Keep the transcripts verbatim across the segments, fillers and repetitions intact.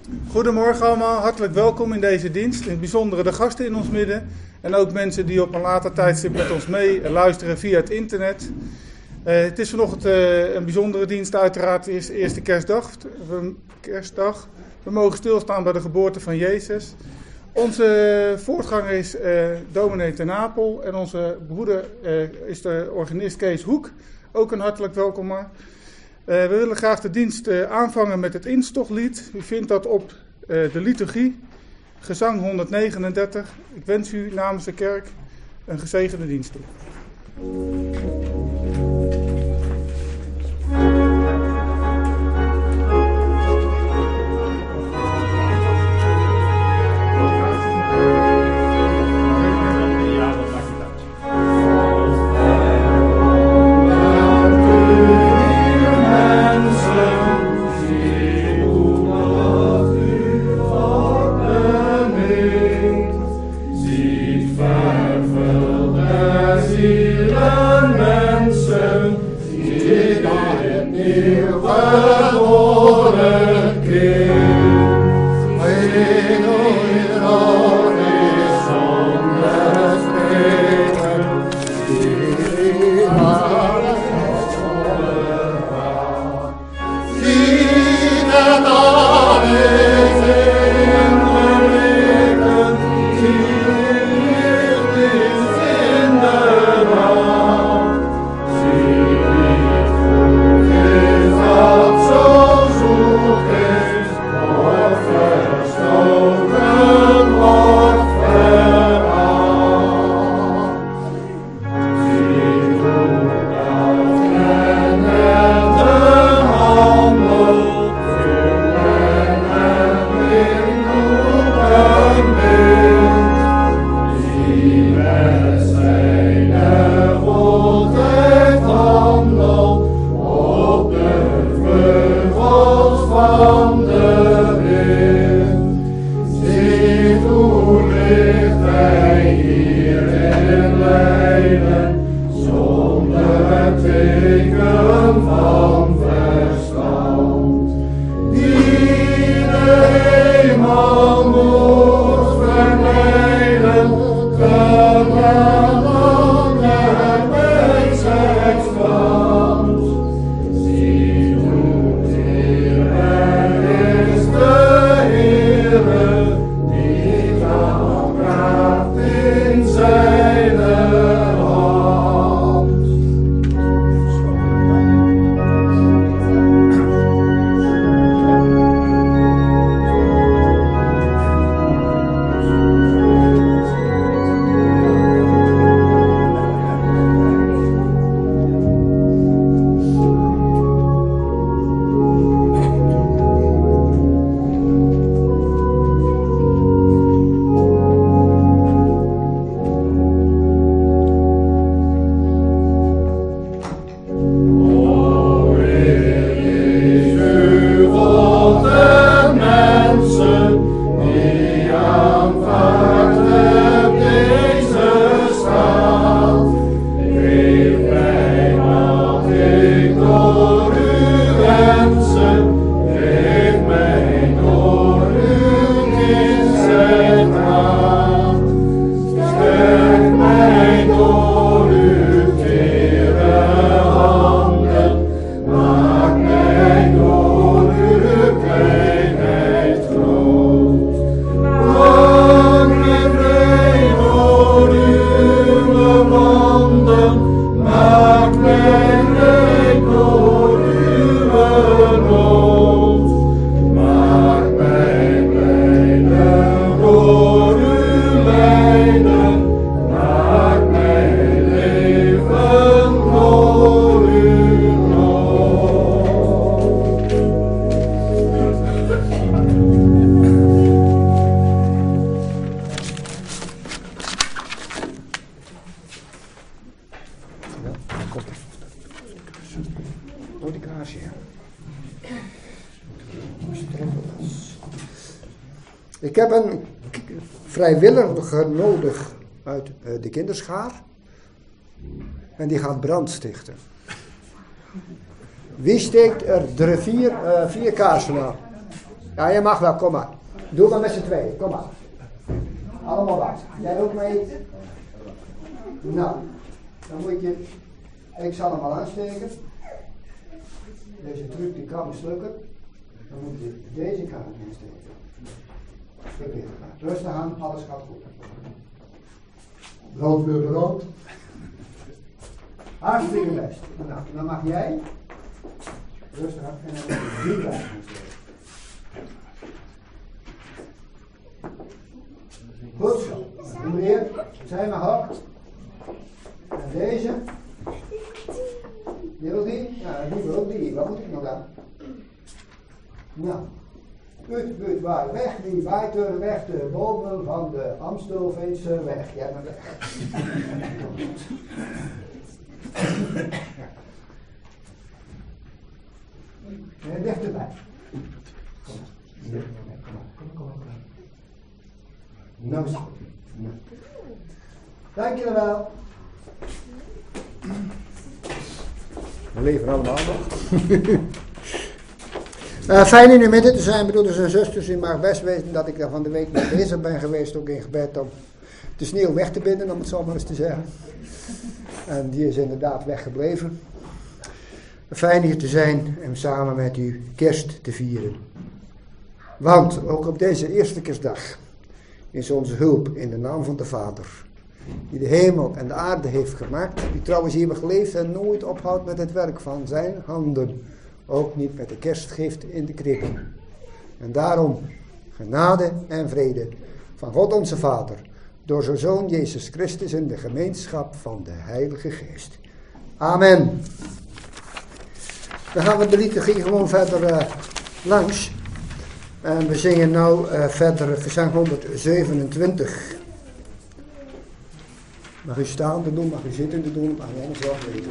Goedemorgen allemaal, hartelijk welkom in deze dienst. In het bijzondere de gasten in ons midden. En ook mensen die op een later tijdstip met ons mee luisteren via het internet. Uh, het is vanochtend uh, een bijzondere dienst uiteraard. Het is de eerste kerstdag. We, kerstdag. We mogen stilstaan bij de geboorte van Jezus. Onze voortganger is uh, dominee ten Apel. En onze broeder uh, is de organist Kees Hoek. Ook een hartelijk welkom maar. Uh, we willen graag de dienst uh, aanvangen met het instochtlied. U vindt dat op uh, de liturgie, gezang honderdnegenendertig. Ik wens u namens de kerk een gezegende dienst toe. Ik heb een vrijwilliger nodig uit uh, de kinderschaar. En die gaat brand stichten. Wie steekt er drie, vier, uh, vier kaarsen aan? Ja, je mag wel, kom maar. Doe maar met z'n tweeën, kom maar. Allemaal wat. Jij ook mee? Nou, dan moet je... Ik zal hem al aansteken. Deze truc die kan mislukken. Dan moet je deze kant insteken. Stuk rustig aan, alles gaat goed. Brood weer brood. Hartstikke best. Nou, dan mag jij rustig aan en dan moet je die kant insteken. Goed zo. Meneer, zij mag ook. En deze. Die wil die? Ja, die wil die. Wat moet ik nog aan? Nou. Uit, uit, waar weg, die waait weg, de bomen van de Amstelveense weg. Jij maar weg. Nee, dichterbij. Kom maar. Kom maar, kom maar, kom maar. Nou is het goed. Nou. Dank jullie wel. We leven allemaal nog. uh, fijn in de midden te zijn, broeders en zusters. U mag best weten dat ik daar van de week mee bezig ben geweest, ook in gebed, om de sneeuw weg te binden, om het zo maar eens te zeggen. En die is inderdaad weggebleven. Fijn hier te zijn en samen met u kerst te vieren. Want ook op deze eerste kerstdag is onze hulp in de naam van de Vader, die de hemel en de aarde heeft gemaakt, die trouwens eeuwig leeft en nooit ophoudt met het werk van zijn handen, ook niet met de kerstgift in de kribbe. En daarom genade en vrede van God onze Vader, door zijn Zoon Jezus Christus in de gemeenschap van de Heilige Geest. Amen. Dan gaan we de liturgie gewoon verder uh, langs. En we zingen nou uh, verder gezang honderdzevenentwintig. Mag u staan te doen, mag u zitten te doen, mag u allemaal zelf weten.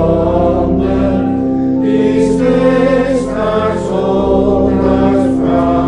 Christus, our soul, our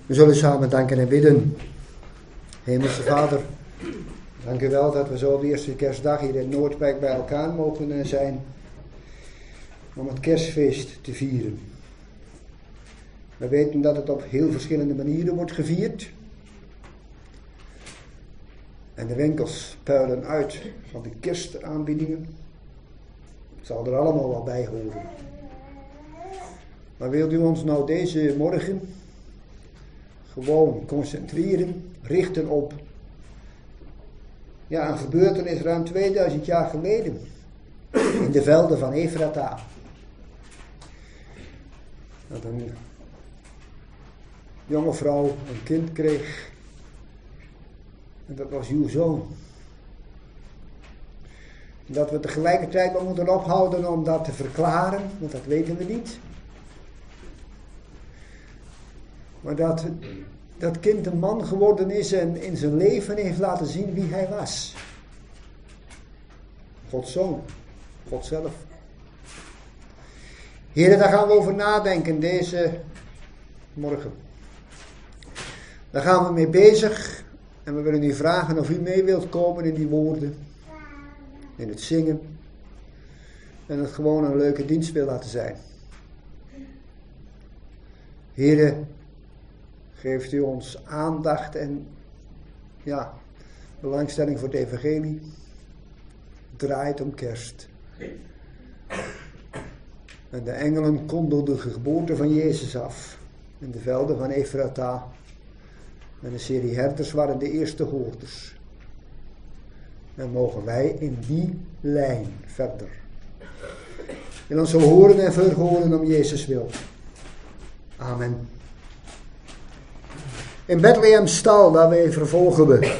We zullen samen danken en bidden. Hemelse Vader, dank u wel dat we zo op de eerste kerstdag hier in Noordwijk bij elkaar mogen zijn om het kerstfeest te vieren. We weten dat het op heel verschillende manieren wordt gevierd. En de winkels puilen uit van de kerstaanbiedingen. Het zal er allemaal wel bij horen. Maar wilt u ons nou deze morgen gewoon concentreren, richten op ja, een gebeurtenis ruim tweeduizend jaar geleden in de velden van Efrata. Dat een jonge vrouw een kind kreeg en dat was uw zoon. Dat we tegelijkertijd wel moeten ophouden om dat te verklaren, want dat weten we niet. Maar dat dat kind een man geworden is en in zijn leven heeft laten zien wie hij was. Gods zoon, God zelf. Heren, daar gaan we over nadenken deze morgen. Daar gaan we mee bezig en we willen u vragen of u mee wilt komen in die woorden. In het zingen. En het gewoon een leuke dienst wil laten zijn. Heren, geeft u ons aandacht en ja, belangstelling voor het evangelie. Draait om kerst. En de engelen kondigden de geboorte van Jezus af. In de velden van Efrata. En een serie herders waren de eerste hoorders. En mogen wij in die lijn verder. En ons zo horen en verhoren om Jezus wil. Amen. In Bethlehem stal, daarmee vervolgen we.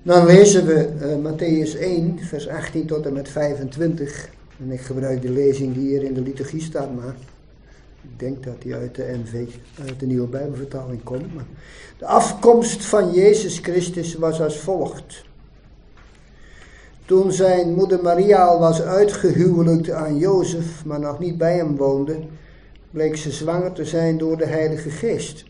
Dan lezen we uh, Mattheüs één, vers achttien tot en met vijfentwintig. En ik gebruik de lezing die hier in de liturgie staat, maar ik denk dat die uit de N V, uit de Nieuwe Bijbelvertaling komt. Maar de afkomst van Jezus Christus was als volgt. Toen zijn moeder Maria al was uitgehuwelijkt aan Jozef, maar nog niet bij hem woonde, bleek ze zwanger te zijn door de Heilige Geest.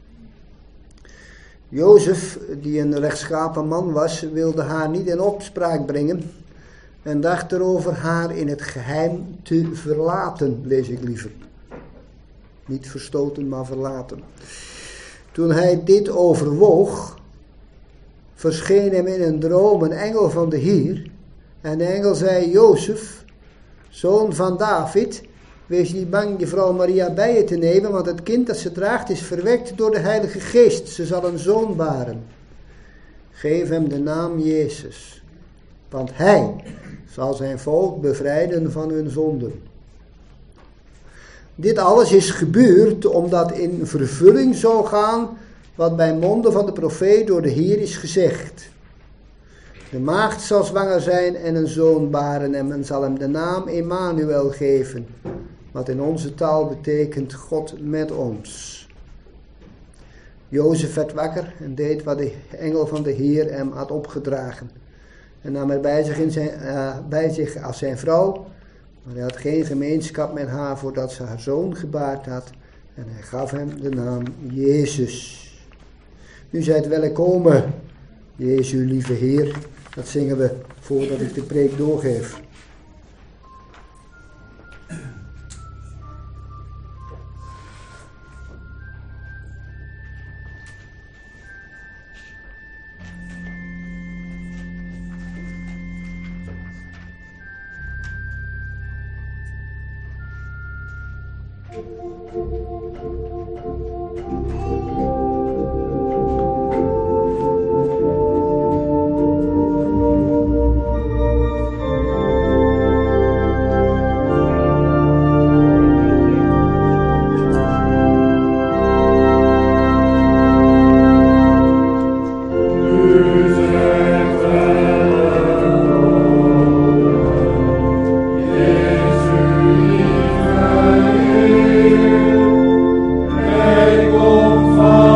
Jozef, die een rechtschapen man was, wilde haar niet in opspraak brengen en dacht erover haar in het geheim te verlaten, lees ik liever. Niet verstoten, maar verlaten. Toen hij dit overwoog, verscheen hem in een droom een engel van de Heer. En de engel zei, Jozef, zoon van David, wees niet bang je vrouw Maria bij je te nemen, want het kind dat ze draagt is verwekt door de Heilige Geest. Ze zal een zoon baren. Geef hem de naam Jezus, want hij zal zijn volk bevrijden van hun zonden. Dit alles is gebeurd omdat in vervulling zou gaan wat bij monden van de profeet door de Heer is gezegd. De maagd zal zwanger zijn en een zoon baren en men zal hem de naam Emmanuel geven, wat in onze taal betekent God met ons. Jozef werd wakker en deed wat de engel van de Heer hem had opgedragen. En nam er bij zich, in zijn, uh, bij zich als zijn vrouw, maar hij had geen gemeenschap met haar voordat ze haar zoon gebaard had. En hij gaf hem de naam Jezus. U zijt welkom, Jezus, lieve Heer. Dat zingen we voordat ik de preek doorgeef. Oh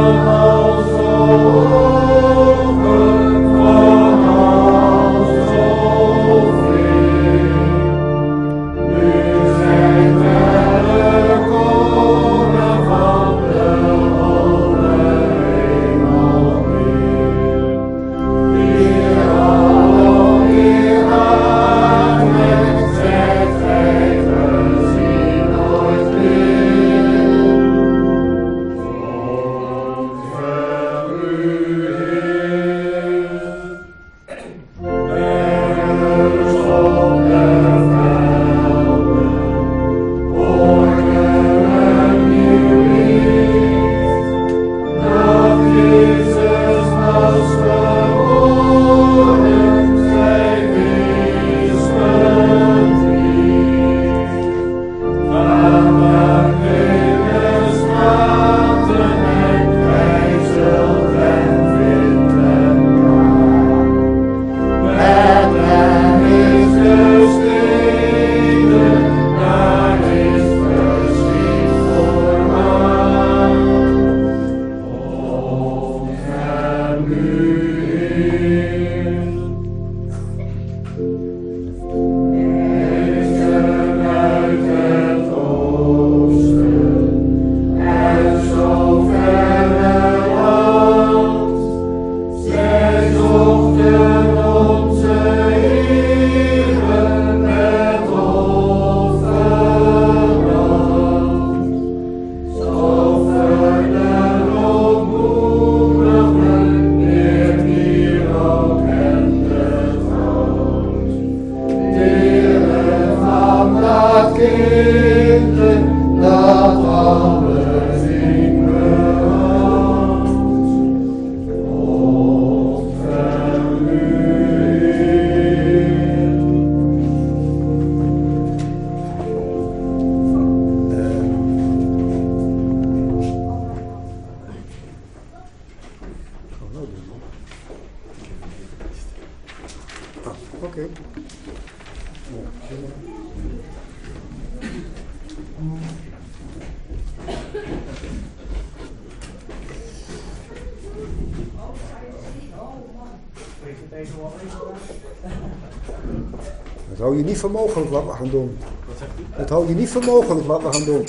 Dat hou je niet voor mogelijk wat we gaan doen. Dat hou je niet voor mogelijk wat we gaan doen.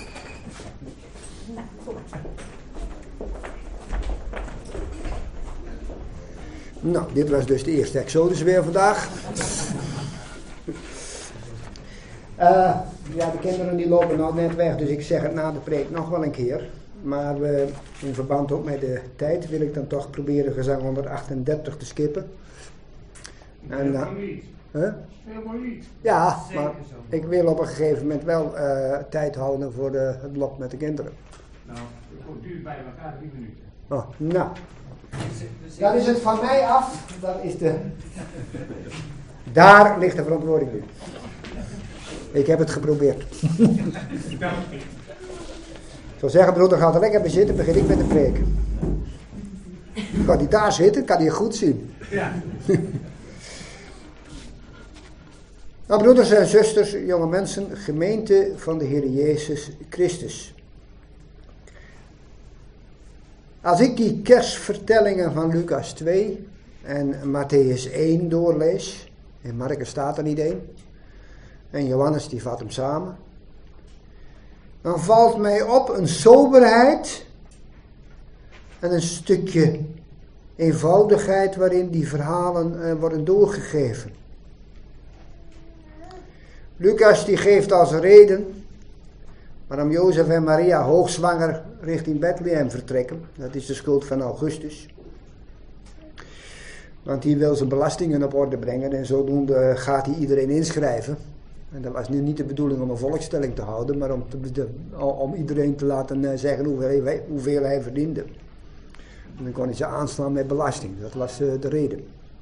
Nou, dit was dus de eerste Exodus weer vandaag. Uh, ja, de kinderen die lopen nou net weg, dus ik zeg het na de preek nog wel een keer. Maar uh, in verband ook met de tijd wil ik dan toch proberen gezang honderdachtendertig te skippen. En, uh, huh? Ja, maar ik wil op een gegeven moment wel uh, tijd houden voor de, het blok met de kinderen. Nou, het duurt bij elkaar drie minuten. Oh, nou. Dan is het van mij af. Dan is de... Daar ligt de verantwoording in. Ik heb het geprobeerd. Ik zou zeggen, broeder, gaat er lekker bij zitten, begin ik met de preek. Kan hij daar zitten, kan hij goed zien. Ja. Nou, broeders en zusters, jonge mensen, gemeente van de Heer Jezus Christus. Als ik die kerstvertellingen van Lucas twee en Matthäus één doorlees, en Marcus staat er niet één, en Johannes die vat hem samen, dan valt mij op een soberheid en een stukje eenvoudigheid waarin die verhalen uh, worden doorgegeven. Lucas die geeft als reden waarom Jozef en Maria hoogzwanger richting Bethlehem vertrekken. Dat is de schuld van Augustus. Want die wil zijn belastingen op orde brengen en zodoende gaat hij iedereen inschrijven. En dat was nu niet de bedoeling om een volkstelling te houden, maar om, te, om iedereen te laten zeggen hoeveel hij, hoeveel hij verdiende. En dan kon hij ze aanslaan met belasting. Dat was uh, de reden.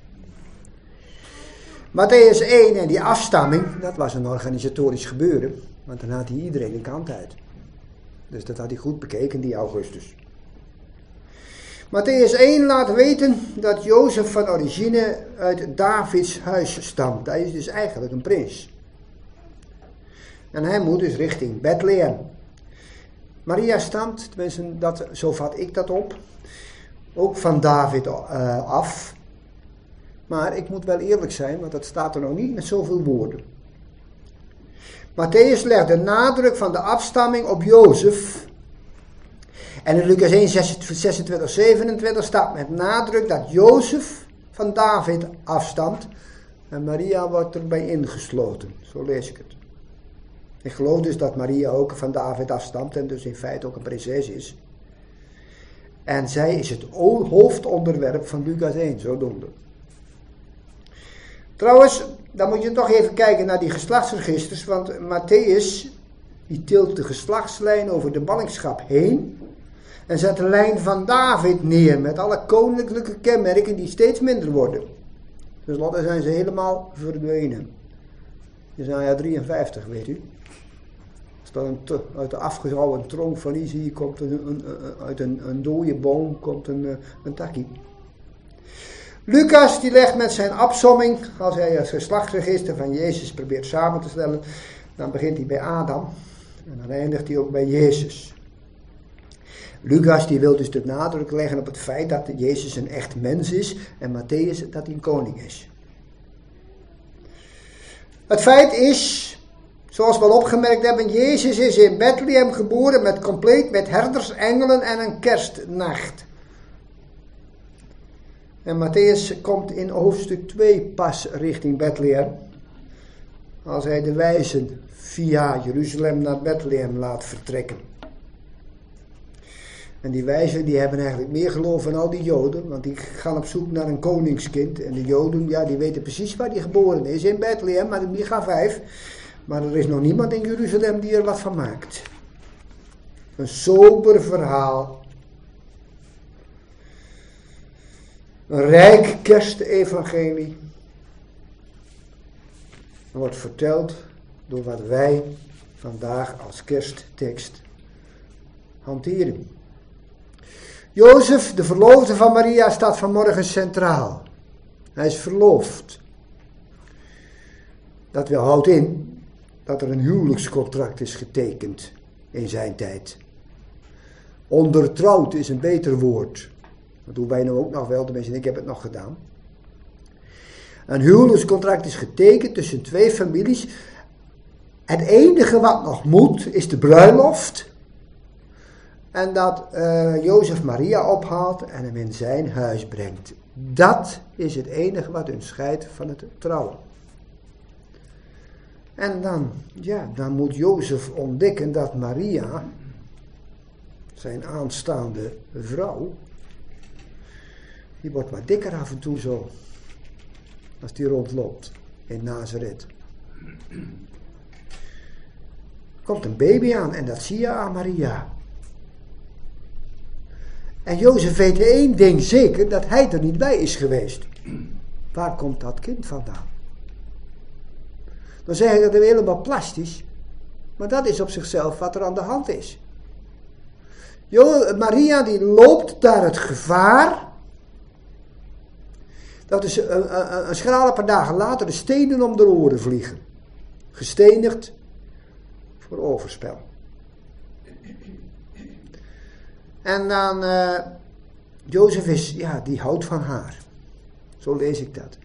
Matthäus één en die afstamming, dat was een organisatorisch gebeuren. Want dan had hij iedereen een kant uit. Dus dat had hij goed bekeken, die Augustus. Matthäus één laat weten dat Jozef van origine uit Davids huis stamt. Hij is dus eigenlijk een prins. En hij moet dus richting Bethlehem. Maria stamt, tenminste dat, zo vat ik dat op, ook van David uh, af. Maar ik moet wel eerlijk zijn, want dat staat er nog niet met zoveel woorden. Matthäus legt de nadruk van de afstamming op Jozef. En in Lucas één, zesentwintig, zevenentwintig staat met nadruk dat Jozef van David afstamt. En Maria wordt erbij ingesloten. Zo lees ik het. Ik geloof dus dat Maria ook van David afstamt en dus in feite ook een prinses is. En zij is het hoofdonderwerp van Lucas één, zodoende. Trouwens, dan moet je toch even kijken naar die geslachtsregisters, want Matthäus die tilt de geslachtslijn over de ballingschap heen en zet de lijn van David neer met alle koninklijke kenmerken die steeds minder worden. Dus later zijn ze helemaal verdwenen. Jesaja drieënvijftig, weet u. Een te, uit de afgehouwen tronk van Isaïe komt een, een, een, uit een, een dode boom komt een, een takkie. Lucas die legt met zijn opsomming, als hij het geslachtsregister van Jezus probeert samen te stellen, dan begint hij bij Adam en dan eindigt hij ook bij Jezus. Lucas die wil dus de nadruk leggen op het feit dat Jezus een echt mens is en Matthäus dat hij een koning is. Het feit is, zoals we al opgemerkt hebben, Jezus is in Bethlehem geboren met compleet met herders, engelen en een kerstnacht. En Matthäus komt in hoofdstuk twee pas richting Bethlehem, als hij de wijzen via Jeruzalem naar Bethlehem laat vertrekken. En die wijzen die hebben eigenlijk meer geloof dan al die Joden, want die gaan op zoek naar een koningskind. En de Joden, ja, die weten precies waar die geboren is, in Bethlehem, maar in Micha vijf. Maar er is nog niemand in Jeruzalem die er wat van maakt. Een sober verhaal. Een rijk kerstevangelie. Wordt verteld door wat wij vandaag als kersttekst hanteren. Jozef, de verloofde van Maria, staat vanmorgen centraal. Hij is verloofd. Dat wil houdt in dat er een huwelijkscontract is getekend in zijn tijd. Ondertrouwd is een beter woord. Dat doen wij nou ook nog wel, tenminste ik heb het nog gedaan. Een huwelijkscontract is getekend tussen twee families. Het enige wat nog moet is de bruiloft. En dat uh, Jozef Maria ophaalt en hem in zijn huis brengt. Dat is het enige wat hun scheidt van het trouwen. En dan, ja, dan moet Jozef ontdekken dat Maria, zijn aanstaande vrouw, die wordt wat dikker af en toe zo, als die rondloopt in Nazareth. Komt een baby aan en dat zie je aan Maria. En Jozef weet één ding zeker, dat hij er niet bij is geweest. Waar komt dat kind vandaan? Dan zeg ik dat weer helemaal plastisch, maar dat is op zichzelf wat er aan de hand is. Jo, Maria die loopt daar het gevaar, dat is een, een, een schrale paar dagen later de stenen om de oren vliegen. Gestenigd voor overspel. En dan, uh, Jozef is, ja, die houdt van haar. Zo lees ik dat.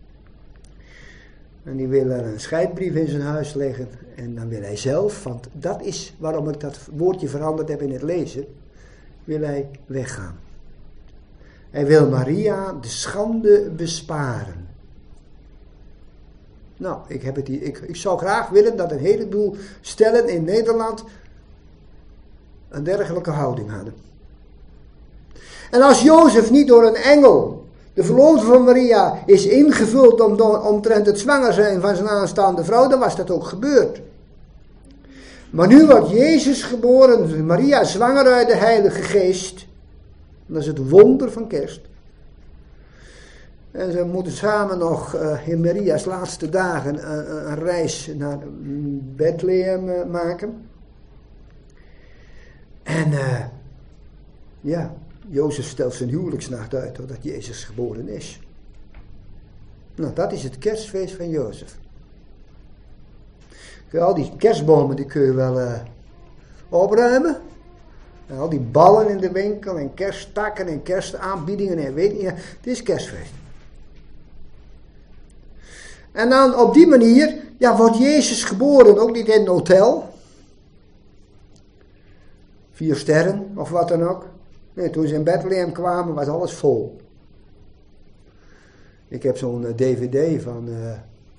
En die wil er een scheidbrief in zijn huis leggen. En dan wil hij zelf, want dat is waarom ik dat woordje veranderd heb in het lezen, wil hij weggaan. Hij wil Maria de schande besparen. Nou, ik, heb het hier, ik, ik zou graag willen dat een heleboel stellen in Nederland een dergelijke houding hadden. En als Jozef niet door een engel, de verloofde van Maria, is ingevuld om, omtrent het zwanger zijn van zijn aanstaande vrouw, dan was dat ook gebeurd. Maar nu wordt Jezus geboren, Maria zwanger uit de Heilige Geest. Dat is het wonder van kerst. En ze moeten samen nog uh, in Maria's laatste dagen uh, een reis naar Bethlehem uh, maken. En uh, ja, Jozef stelt zijn huwelijksnacht uit doordat Jezus geboren is. Nou, dat is het kerstfeest van Jozef. Al die kerstbomen die kun je wel uh, opruimen. En al die ballen in de winkel en kersttakken en kerstaanbiedingen en weet niet. Het is kerstfeest. En dan op die manier, ja, wordt Jezus geboren, ook niet in een hotel. Vier sterren of wat dan ook. Nee, toen ze in Bethlehem kwamen was alles vol. Ik heb zo'n uh, dvd van, uh,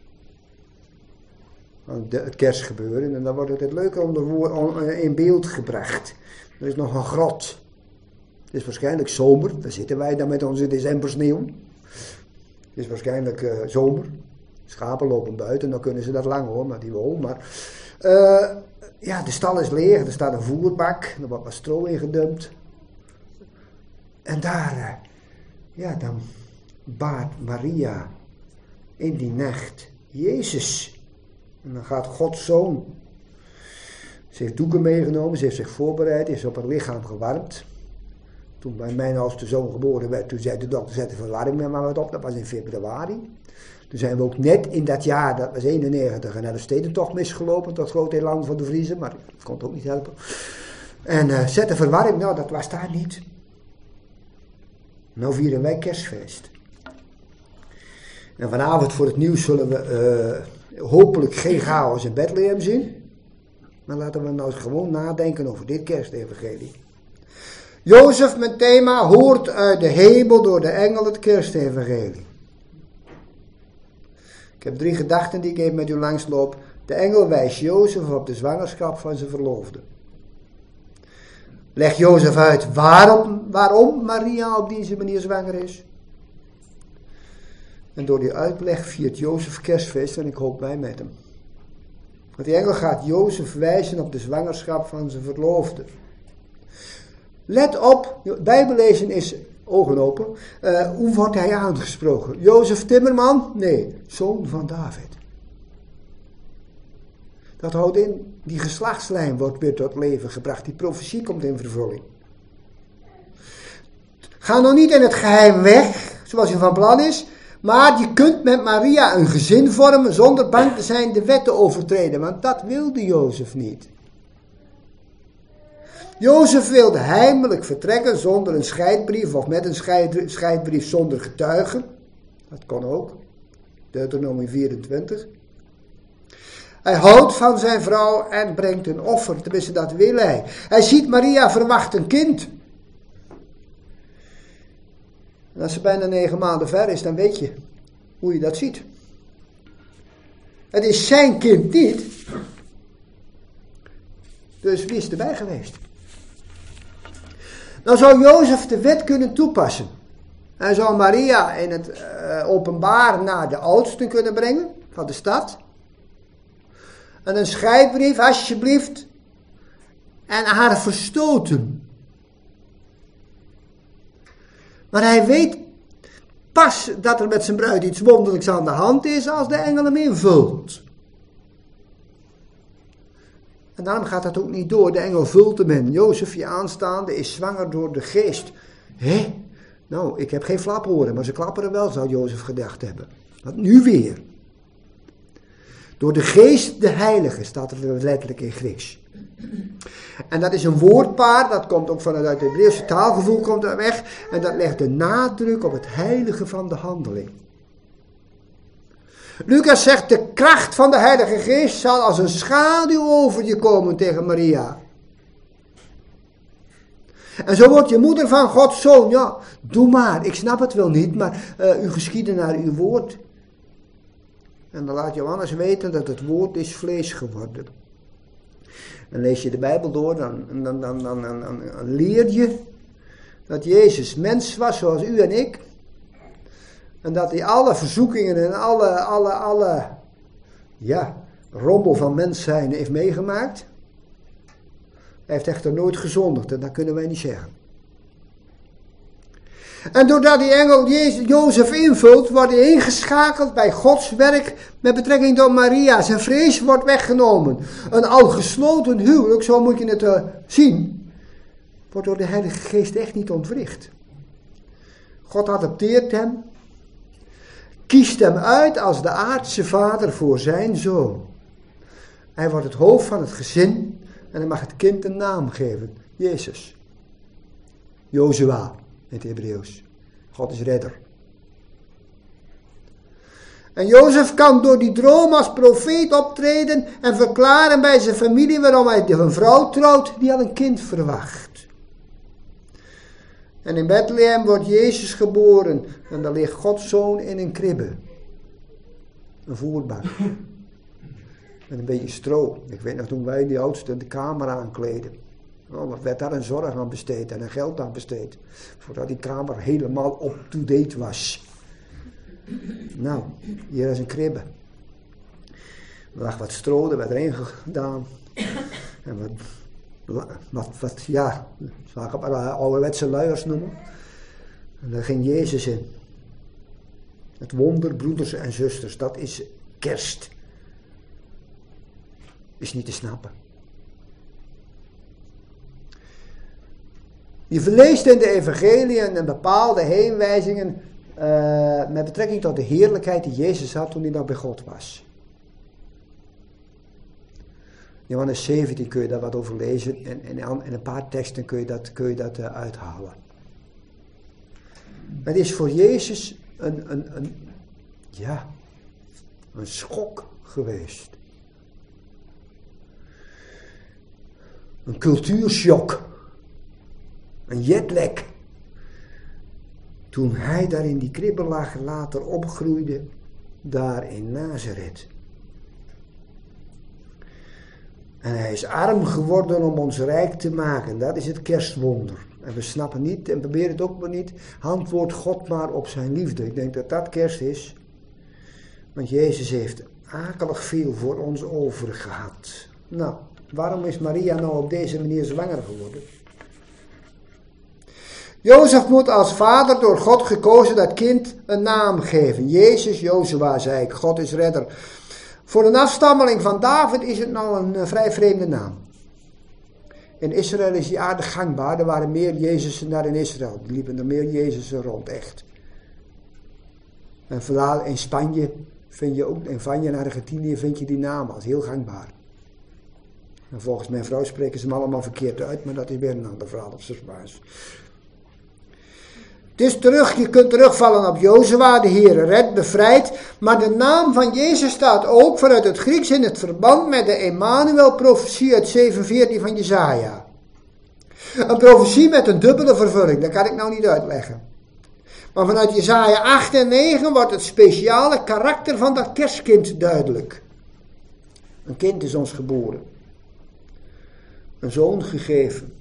van de, het kerstgebeuren en dan wordt het het leuke onder, on, uh, in beeld gebracht. Er is nog een grot. Het is waarschijnlijk zomer, daar zitten wij dan met onze decembersneeuw. Het is waarschijnlijk uh, zomer. Schapen lopen buiten, dan kunnen ze dat lang hoor, maar die wol. Maar uh, ja, de stal is leeg, er staat een voerbak, er wordt wat stro in gedumpt. En daar, uh, ja, dan baart Maria in die nacht Jezus. En dan gaat Gods Zoon. Ze heeft doeken meegenomen, ze heeft zich voorbereid, is op haar lichaam gewarmd. Toen bij mijn oudste zoon geboren werd, toen zei de dokter, zet de verwarming maar wat op, dat was in februari. Toen zijn we ook net in dat jaar, dat was eenennegentig, naar de stedentocht misgelopen, tot groot elan van de Vriezen, maar dat kon ook niet helpen. En uh, zet de verwarming, nou dat was daar niet. Nou vieren wij kerstfeest. En vanavond voor het nieuws zullen we uh, hopelijk geen chaos in Bethlehem zien. Maar laten we nou eens gewoon nadenken over dit kerstevangelie. Jozef, mijn thema, hoort uit de hemel door de engel het kerstevangelie. Ik heb drie gedachten die ik even met u langsloop. De engel wijst Jozef op de zwangerschap van zijn verloofde. Legt Jozef uit waarom, waarom Maria op deze manier zwanger is. En door die uitleg viert Jozef kerstfeest en ik hoop wij met hem. Want die engel gaat Jozef wijzen op de zwangerschap van zijn verloofde. Let op, bijbellezen is ogen open. Uh, hoe wordt hij aangesproken? Jozef Timmerman? Nee, zoon van David. Dat houdt in, die geslachtslijn wordt weer tot leven gebracht. Die profetie komt in vervulling. Ga nou niet in het geheim weg, zoals je van plan is. Maar je kunt met Maria een gezin vormen zonder bang te zijn de wet te overtreden. Want dat wilde Jozef niet. Jozef wilde heimelijk vertrekken zonder een scheidbrief of met een scheidbrief zonder getuigen. Dat kon ook. Deuteronomie vierentwintig. Hij houdt van zijn vrouw en brengt een offer, tenminste dat wil hij. Hij ziet Maria verwacht een kind. En als ze bijna negen maanden ver is, dan weet je hoe je dat ziet. Het is zijn kind niet. Dus wie is erbij geweest? Dan zou Jozef de wet kunnen toepassen. Hij zou Maria in het uh, openbaar naar de oudsten kunnen brengen van de stad. En een scheidbrief, alsjeblieft. En haar verstoten. Maar hij weet pas dat er met zijn bruid iets wonderlijks aan de hand is als de engel hem invult. En daarom gaat dat ook niet door. De engel vult hem in. Jozef, je aanstaande, is zwanger door de geest. Hé? Nou, ik heb geen flaporen, maar ze klapperen wel, zou Jozef gedacht hebben. Want nu weer. Door de geest de heilige, staat er letterlijk in Grieks. En dat is een woordpaar, dat komt ook vanuit het Hebreeuwse taalgevoel, komt er weg. En dat legt de nadruk op het heilige van de handeling. Lucas zegt, de kracht van de Heilige Geest zal als een schaduw over je komen tegen Maria. En zo wordt je moeder van Gods zoon. Ja, doe maar, ik snap het wel niet, maar uh, u geschieden naar uw woord. En dan laat Johannes weten dat het woord is vlees geworden. En lees je de Bijbel door, dan, dan, dan, dan, dan, dan leer je dat Jezus mens was zoals u en ik. En dat hij alle verzoekingen en alle, alle, alle, ja, rommel van mens zijn heeft meegemaakt. Hij heeft echter nooit gezondigd en dat kunnen wij niet zeggen. En doordat die engel Jezus, Jozef invult, wordt hij ingeschakeld bij Gods werk met betrekking tot Maria. Zijn vrees wordt weggenomen. Een al gesloten huwelijk, zo moet je het uh, zien, wordt door de Heilige Geest echt niet ontwricht. God adopteert hem, kiest hem uit als de aardse vader voor zijn zoon. Hij wordt het hoofd van het gezin en hij mag het kind een naam geven. Jezus. Jozua in het Hebreeuws. God is redder. En Jozef kan door die droom als profeet optreden en verklaren bij zijn familie waarom hij een vrouw trouwt die al een kind verwacht. En in Bethlehem wordt Jezus geboren en daar ligt Gods zoon in een kribbe. Een voerbak. Met een beetje stro. Ik weet nog toen wij die oudste de kamer aankleden. Oh, wat werd daar een zorg aan besteed en een geld aan besteed. Voordat die kamer helemaal up-to-date was. Nou, hier is een kribbe. Er lag wat stro, er werd erin gedaan. En wat, wat, wat ja, zal ik het maar ouderwetse luiers noemen. En daar ging Jezus in. Het wonder, broeders en zusters, dat is kerst. Is niet te snappen. Je verleest in de evangeliën en bepaalde heenwijzingen uh, met betrekking tot de heerlijkheid die Jezus had toen hij nog bij God was. Johannes zeventien kun je daar wat over lezen en in een paar teksten kun je dat, kun je dat uh, uithalen. Het is voor Jezus een, een, een, ja, een schok geweest. Een cultuurshock. Een jetlag. Toen hij daar in die kribbe lag, later opgroeide, daar in Nazareth. En hij is arm geworden om ons rijk te maken. Dat is het kerstwonder. En we snappen niet en proberen het ook maar niet. Antwoord God maar op zijn liefde. Ik denk dat dat kerst is. Want Jezus heeft akelig veel voor ons over gehad. Nou, waarom is Maria nou op deze manier zwanger geworden? Jozef moet als vader door God gekozen dat kind een naam geven. Jezus, Jozua, zei ik. God is redder. Voor een afstammeling van David is het nou een uh, vrij vreemde naam. In Israël is die aardig gangbaar. Er waren meer Jezusen daar in Israël. Er liepen er meer Jezusen rond, echt. En vooral in Spanje vind je ook, in Spanje en Argentinië vind je die naam als heel gangbaar. En volgens mijn vrouw spreken ze hem allemaal verkeerd uit, maar dat is weer een ander verhaal op zijn Spaans. Dus terug, je kunt terugvallen op Jozua, de Heere redt, bevrijdt. Maar de naam van Jezus staat ook vanuit het Grieks in het verband met de Emmanuel-profetie uit zeven veertien van Jesaja. Een profetie met een dubbele vervulling, dat kan ik nou niet uitleggen. Maar vanuit Jesaja acht en negen wordt het speciale karakter van dat kerstkind duidelijk. Een kind is ons geboren. Een zoon gegeven.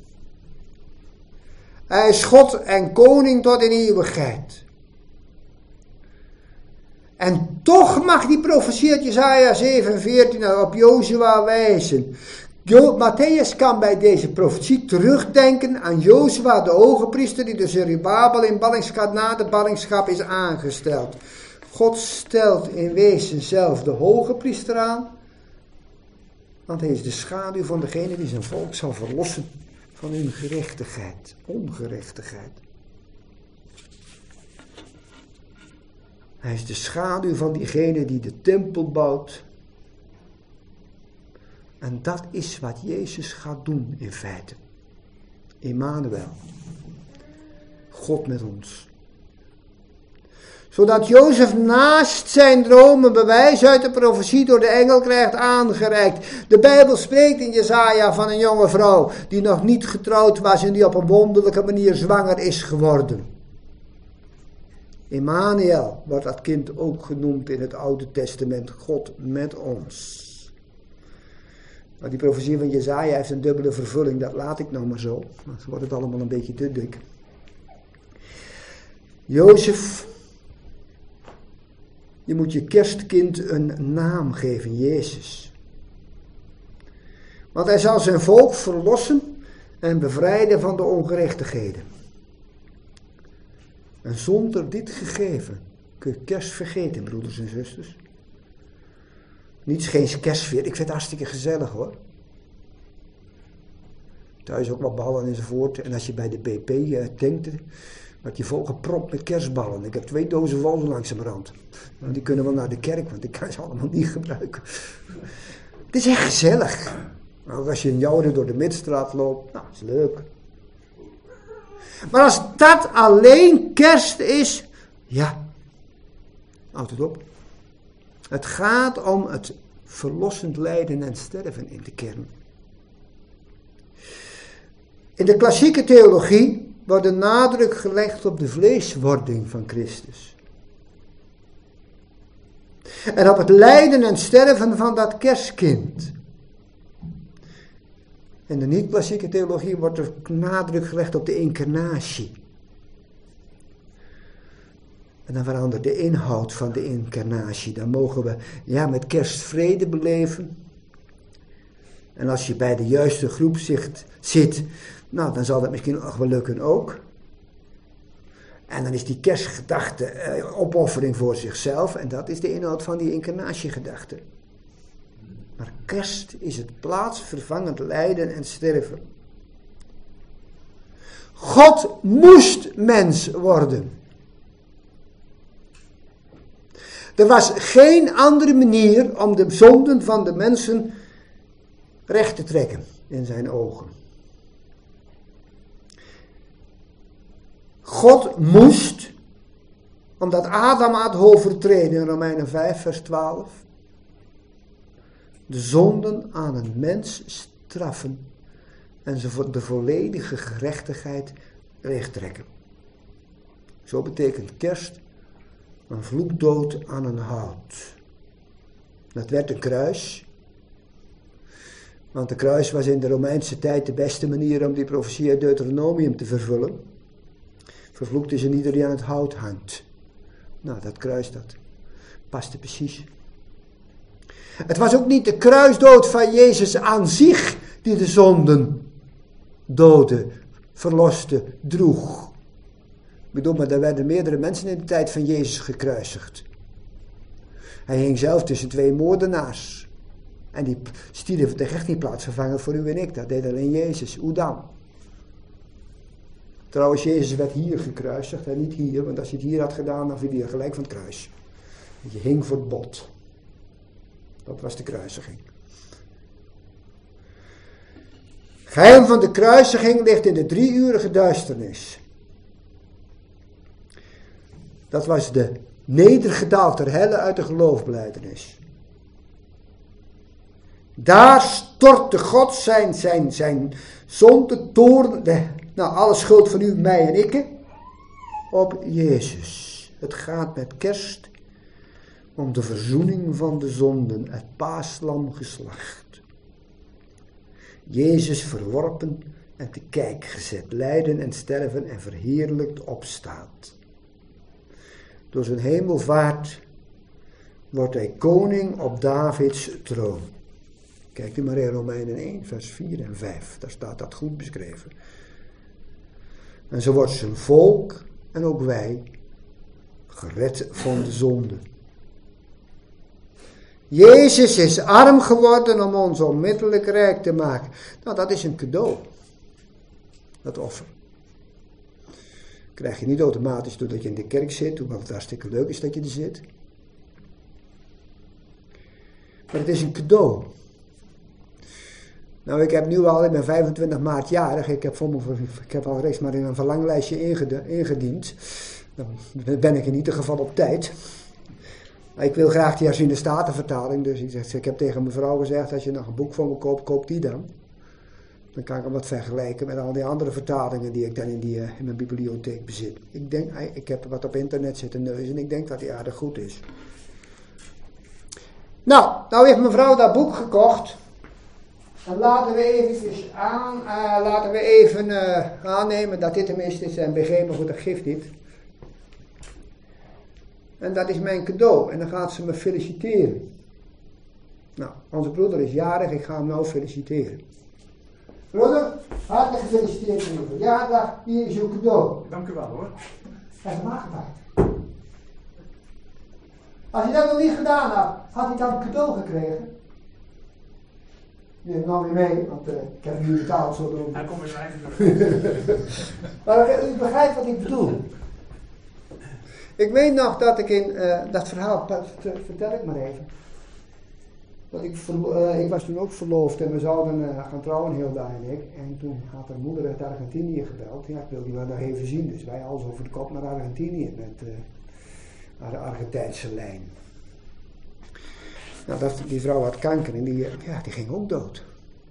Hij is God en koning tot in eeuwigheid. En toch mag die profetie uit Jesaja zeven veertien op Jozua wijzen. Jo- Matthäus kan bij deze profetie terugdenken aan Jozua, de hoge priester, die door Zerubabel in ballingschap na de ballingschap is aangesteld. God stelt in wezen zelf de hoge priester aan, want hij is de schaduw van degene die zijn volk zal verlossen van hun gerechtigheid, ongerechtigheid. Hij is de schaduw van diegene die de tempel bouwt. En dat is wat Jezus gaat doen in feite. Emmanuel. God met ons. Zodat Jozef naast zijn droom een bewijs uit de profetie door de engel krijgt aangereikt. De Bijbel spreekt in Jesaja van een jonge vrouw die nog niet getrouwd was en die op een wonderlijke manier zwanger is geworden. Emmanuel wordt dat kind ook genoemd in het Oude Testament. God met ons. Maar die profetie van Jesaja heeft een dubbele vervulling. Dat laat ik nou maar zo. Dan wordt het allemaal een beetje te dik. Jozef. Je moet je kerstkind een naam geven. Jezus. Want hij zal zijn volk verlossen en bevrijden van de ongerechtigheden. En zonder dit gegeven kun je kerst vergeten, broeders en zusters. Niets geen kerstfeer. Ik vind het hartstikke gezellig hoor. Thuis ook wat ballen enzovoort. En als je bij de B P uh, denkt, wordt je vol gepropt met kerstballen. Ik heb twee dozen vol langzamerhand. Maar die kunnen wel naar de kerk, want ik kan ze allemaal niet gebruiken. Het is echt gezellig. Nou, als je een jouwde door de Midstraat loopt, nou, is leuk. Maar als dat alleen kerst is, ja, houd het op. Het gaat om het verlossend lijden en sterven in de kern. In de klassieke theologie wordt de nadruk gelegd op de vleeswording van Christus. En op het lijden en sterven van dat kerstkind. In de niet-klassieke theologie wordt er nadruk gelegd op de incarnatie. En dan verandert de inhoud van de incarnatie. Dan mogen we ja, met kerst vrede beleven. En als je bij de juiste groep zit, zit, nou dan zal dat misschien nog wel lukken ook. En dan is die kerstgedachte eh, opoffering voor zichzelf. En dat is de inhoud van die incarnatiegedachte. Maar kerst is het plaatsvervangend lijden en sterven. God moest mens worden. Er was geen andere manier om de zonden van de mensen recht te trekken in zijn ogen. God moest, omdat Adam had overtreden in Romeinen vijf vers twaalf, de zonden aan een mens straffen en ze voor de volledige gerechtigheid recht trekken. Zo betekent kerst een vloekdood aan een hout. Dat werd een kruis. Want de kruis was in de Romeinse tijd de beste manier om die profetie uit Deuteronomium te vervullen. Vervloekt is er ieder die aan het hout hangt. Nou, dat kruis dat paste precies. Het was ook niet de kruisdood van Jezus aan zich die de zonden doodde, verloste, droeg. Ik bedoel, maar er werden meerdere mensen in de tijd van Jezus gekruisigd. Hij hing zelf tussen twee moordenaars. En die stierf de echt niet plaatsvervangend voor u en ik. Dat deed alleen Jezus. Hoe dan? Trouwens, Jezus werd hier gekruisigd en niet hier. Want als je het hier had gedaan, dan viel je gelijk van het kruis. Je hing voor het bot. Dat was de kruisiging. Het geheim van de kruisiging ligt in de drieurige duisternis. Dat was de nedergedaald ter helle uit de geloofbelijdenis. Daar stortte God zijn, zijn, zijn zonde, toorn, de, nou alle schuld van u, mij en ik, op Jezus. Het gaat met kerst om de verzoening van de zonden, het paaslam geslacht. Jezus verworpen en te kijk gezet, lijden en sterven en verheerlijkt opstaat. Door zijn hemelvaart wordt hij koning op Davids troon. Kijkt u maar in Romeinen één, vers vier en vijf, daar staat dat goed beschreven. En zo wordt zijn volk en ook wij gered van de zonde. Jezus is arm geworden om ons onmiddellijk rijk te maken. Nou, dat is een cadeau. Dat offer. Krijg je niet automatisch doordat je in de kerk zit, hoewel het hartstikke leuk is dat je er zit. Maar het is een cadeau. Nou, ik heb nu al, ik ben vijfentwintig maart jarig, ik heb, voor me, ik heb al reeds maar in een verlanglijstje ingediend. Dan ben ik in ieder geval op tijd. Maar ik wil graag die herziene statenvertaling, dus ik, zeg, ik heb tegen mijn vrouw gezegd, als je nog een boek van me koopt, koop die dan. Dan kan ik hem wat vergelijken met al die andere vertalingen die ik dan in, die, uh, in mijn bibliotheek bezit. Ik denk, ik heb wat op internet zitten neuzen en ik denk dat die aardig goed is. Nou, nou heeft mijn vrouw dat boek gekocht. En laten we eventjes aan, uh, laten we even uh, aannemen dat dit tenminste is en begrepen goed, dat geeft niet. En dat is mijn cadeau. En dan gaat ze me feliciteren. Nou, onze broeder is jarig, ik ga hem nou feliciteren. Broeder, hartelijk gefeliciteerd met uw verjaardag. Hier is uw cadeau. Dank u wel hoor. Hij is hem aangepakt. Als hij dat nog niet gedaan had, had hij dan een cadeau gekregen. Neem nou weer mee, want uh, ik heb nu betaald zo doen. Hij komt weer vijf. Maar u begrijpt wat ik bedoel. Ik weet nog dat ik in uh, dat verhaal, vertel ik maar even. Dat ik, uh, ik was toen ook verloofd en we zouden uh, gaan trouwen, Hilda en ik. En toen had haar moeder uit Argentinië gebeld. Ja, ik wil die wel nog even zien. Dus wij alles over de kop naar Argentinië met uh, haar Argentijnse lijn. Nou, dat, die vrouw had kanker en die, ja, die ging ook dood.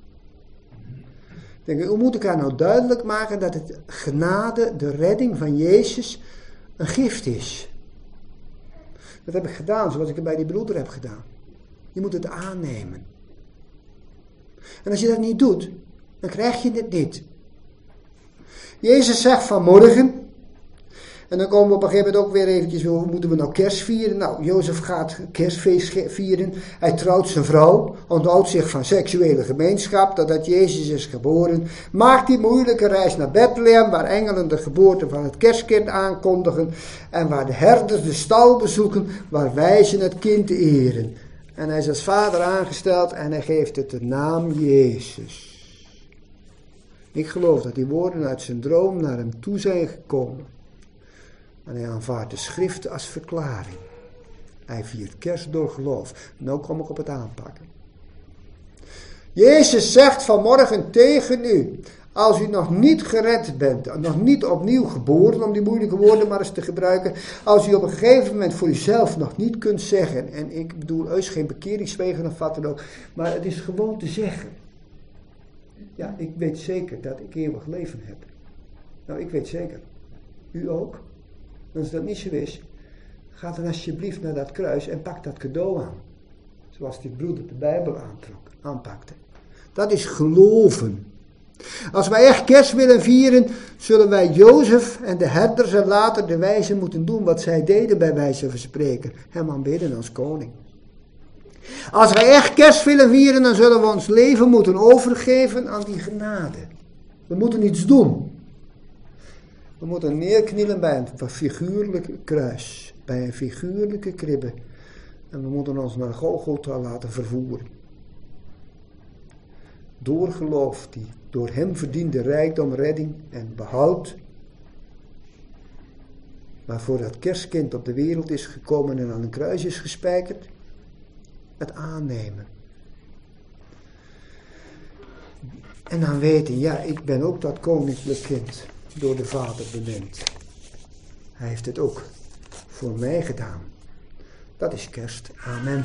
Ik denk, hoe moet ik haar nou duidelijk maken dat het genade, de redding van Jezus, een gift is? Dat heb ik gedaan zoals ik het bij die broeder heb gedaan. Je moet het aannemen. En als je dat niet doet, dan krijg je dit niet. Jezus zegt vanmorgen, en dan komen we op een gegeven moment ook weer eventjes, hoe moeten we nou kerst vieren? Nou, Jozef gaat kerstfeest vieren. Hij trouwt zijn vrouw, onthoudt zich van seksuele gemeenschap, totdat Jezus is geboren. Maakt die moeilijke reis naar Bethlehem, waar engelen de geboorte van het kerstkind aankondigen. En waar de herders de stal bezoeken, waar wijzen het kind eren. En hij is als vader aangesteld en hij geeft het de naam Jezus. Ik geloof dat die woorden uit zijn droom naar hem toe zijn gekomen. En hij aanvaardt de schrift als verklaring. Hij viert kerst door geloof. Nu kom ik op het aanpakken. Jezus zegt vanmorgen tegen u. Als u nog niet gered bent. Nog niet opnieuw geboren. Om die moeilijke woorden maar eens te gebruiken. Als u op een gegeven moment voor uzelf nog niet kunt zeggen. En ik bedoel heus geen bekeringswegen of wat dan ook. Maar het is gewoon te zeggen. Ja, ik weet zeker dat ik eeuwig leven heb. Nou, ik weet zeker. U ook? En als dat niet zo is, ga dan alsjeblieft naar dat kruis en pak dat cadeau aan. Zoals die broeder de Bijbel aantrok, aanpakte. Dat is geloven. Als wij echt kerst willen vieren, zullen wij Jozef en de herders en later de wijzen moeten doen wat zij deden bij wijze van spreken. Hem aanbidden als koning. Als wij echt kerst willen vieren, dan zullen we ons leven moeten overgeven aan die genade. We moeten iets doen. We moeten neerknielen bij een figuurlijke kruis, bij een figuurlijke kribbe. En we moeten ons naar Golgotha laten vervoeren. Door geloof die door hem verdiende rijkdom, redding en behoud, waarvoor dat kerstkind op de wereld is gekomen en aan een kruis is gespijkerd, het aannemen. En dan weten, ja, ik ben ook dat koninklijk kind. Door de Vader bemind. Hij heeft het ook voor mij gedaan. Dat is kerst. Amen.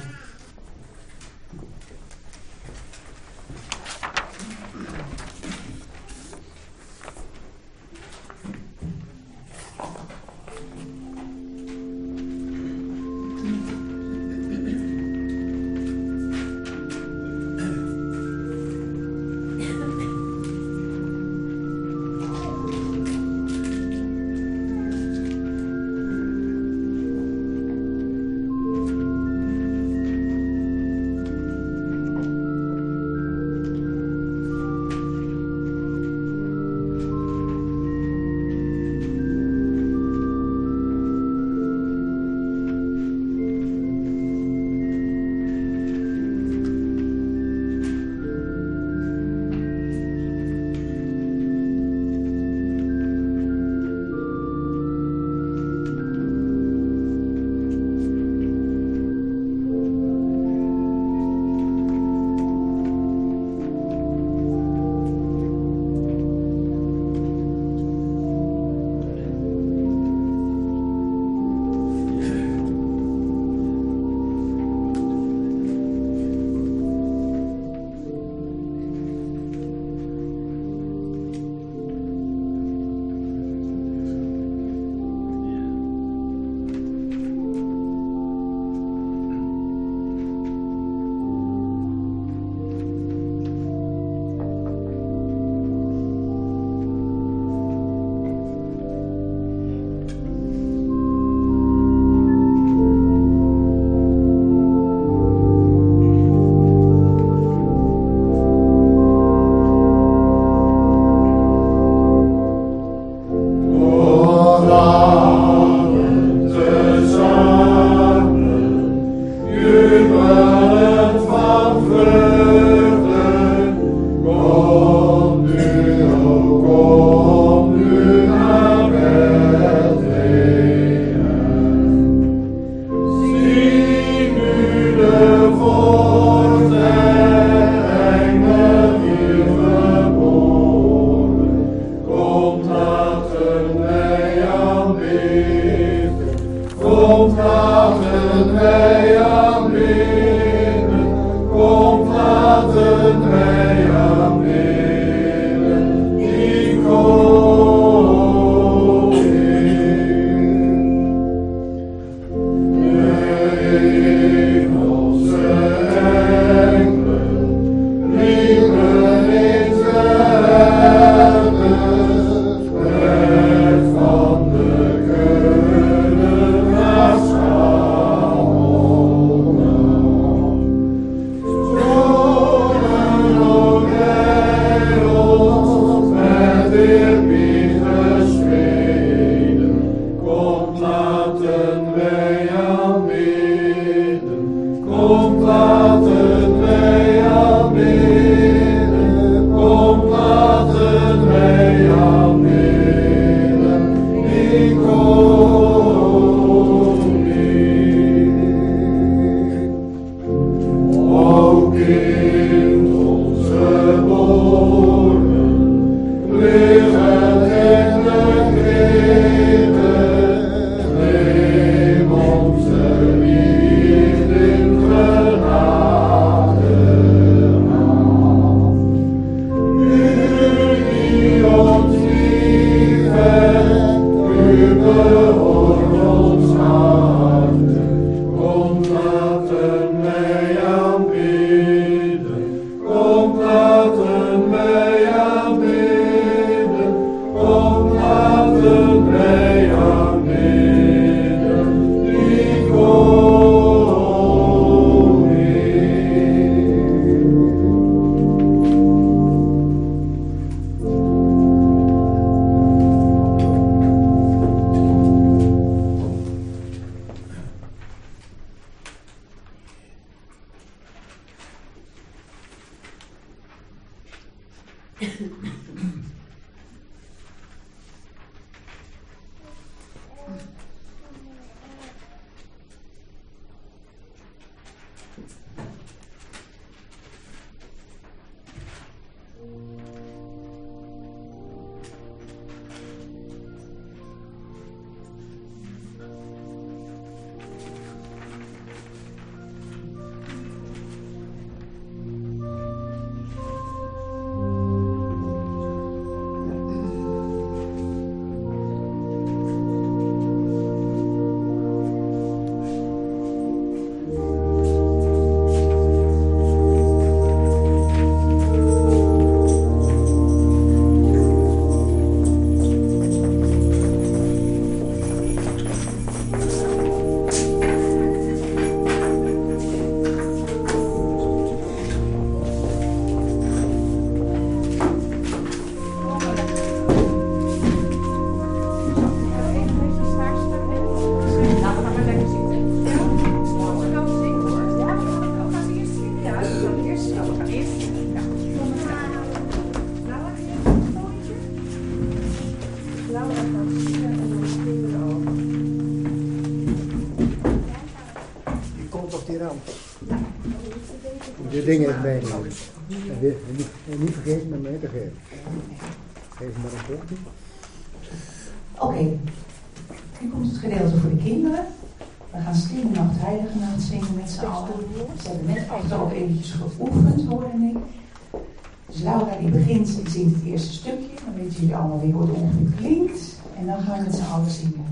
de dingen meenemen. En, de, en, niet, en niet vergeten met mij te geven. Geef maar een klokje. Oké, okay. Nu komt het gedeelte voor de kinderen. We gaan Stille Nacht, Heilige Nacht zingen met z'n allen. Ze hebben net achter ook eventjes geoefend, hoorde ik. Dus Laura die begint, die zingt het eerste stukje. Dan weten jullie allemaal weer hoe het ongeveer klinkt. En dan gaan we met z'n allen zingen.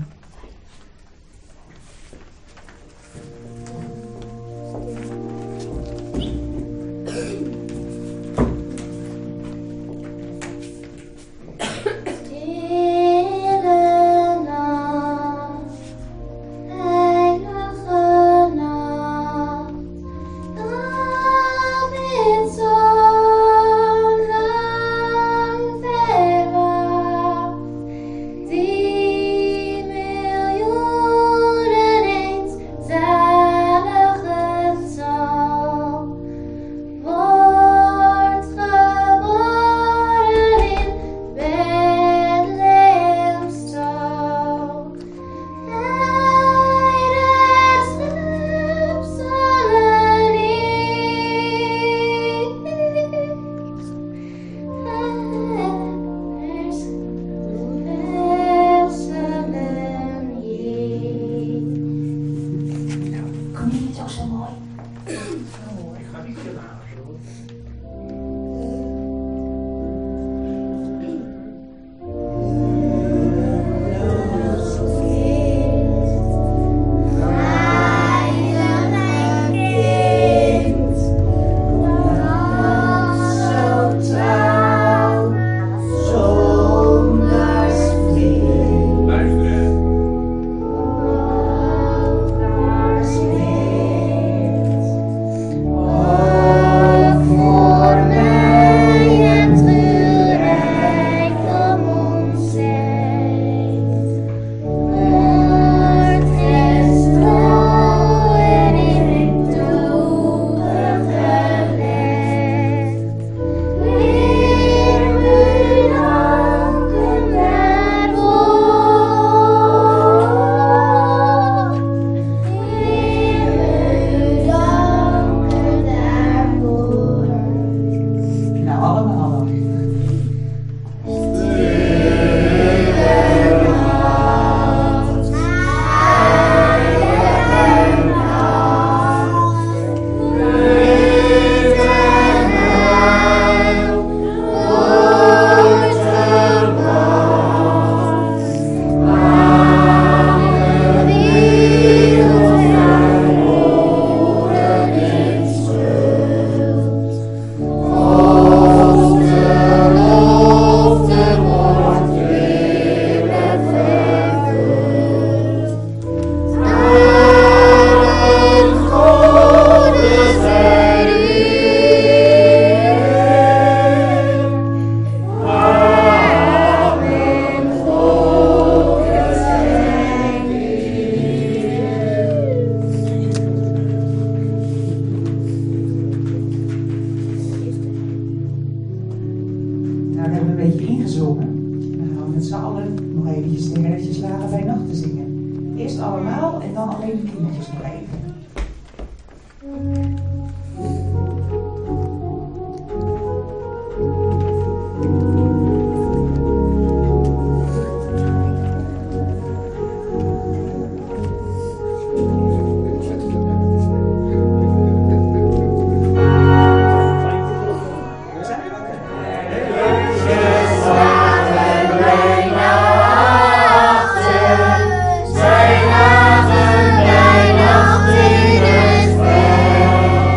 Zijn nachten bij nacht in het bed.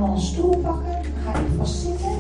allemaal een stoel pakken. Dan ga ik vast zitten.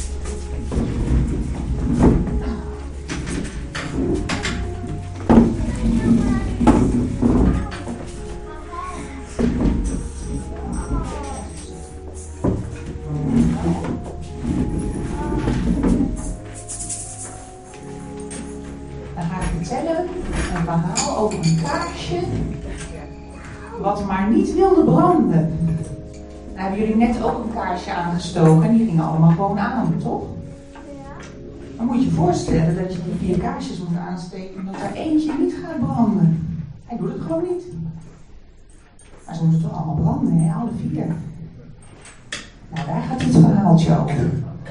Dan ga ik vertellen een verhaal over een kaarsje wat maar niet wilde branden. Nou, hebben jullie net ook een kaarsje aangestoken en die gingen allemaal gewoon aan, toch? Ja. Dan moet je je voorstellen dat je die vier kaarsjes moet aansteken en dat er eentje niet gaat branden. Hij doet het gewoon niet. Maar ze moeten toch allemaal branden, hè? Alle vier. Nou, daar gaat dit verhaaltje over.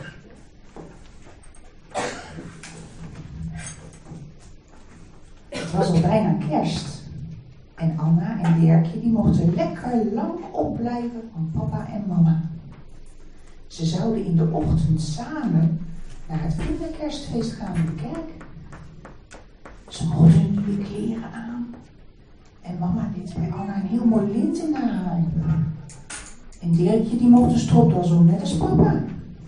Het was al bijna kerst. En Anna en Dirkje die mochten lekker lang opblijven van papa en mama. Ze zouden in de ochtend samen naar het kinderkerstfeest gaan in de kerk. Ze mochten nieuwe kleren aan. En mama deed bij Anna een heel mooi lint in haar haar. En Dirkje die mocht een stropdas om, net als papa.